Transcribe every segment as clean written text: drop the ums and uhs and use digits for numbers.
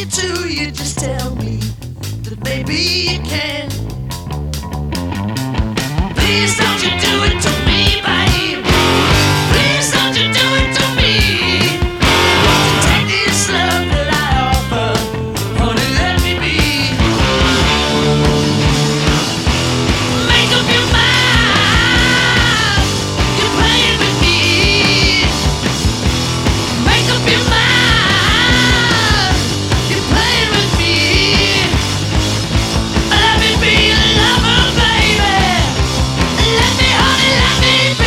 it to you, just tell me that maybe you can. Please don't you do it to me, babe. Please don't you do it to me. Take this love that I offer, honey, let me be. Make up your mind, you're playing with me. Make up your mind, you're playing with me. Let me be your lover, baby. Let me, honey, let me be.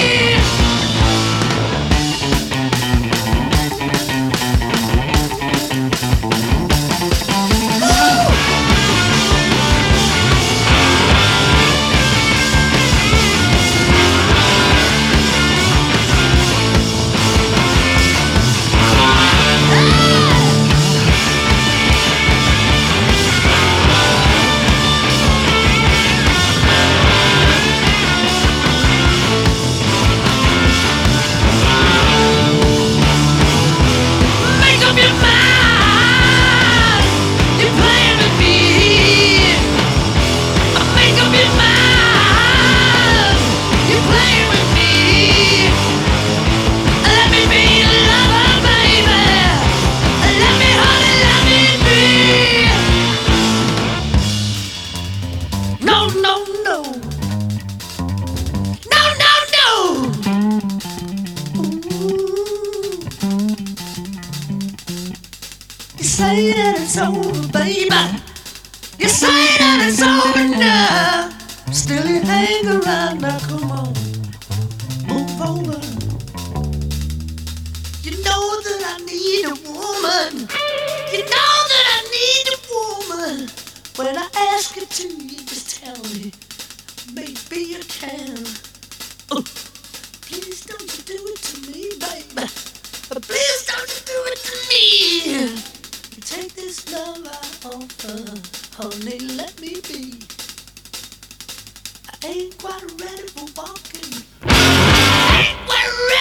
Make up your mind, you're playing with me. Make up your mind, you're playing with me. Let me be your lover, baby. Let me, honey, let me be. No, no, no. No, no, no. You say that it's over, baby. You say that it's over now. Still you hang around now, come on. Move over. You know that I need a woman. You know that I need a woman. When I ask you to, you just tell me. Maybe you can. Oh, please don't you do it to me, baby. Please don't you do it to me. You take this love I offer, honey, let me be. I ain't quite ready for walking. I ain't quite ready.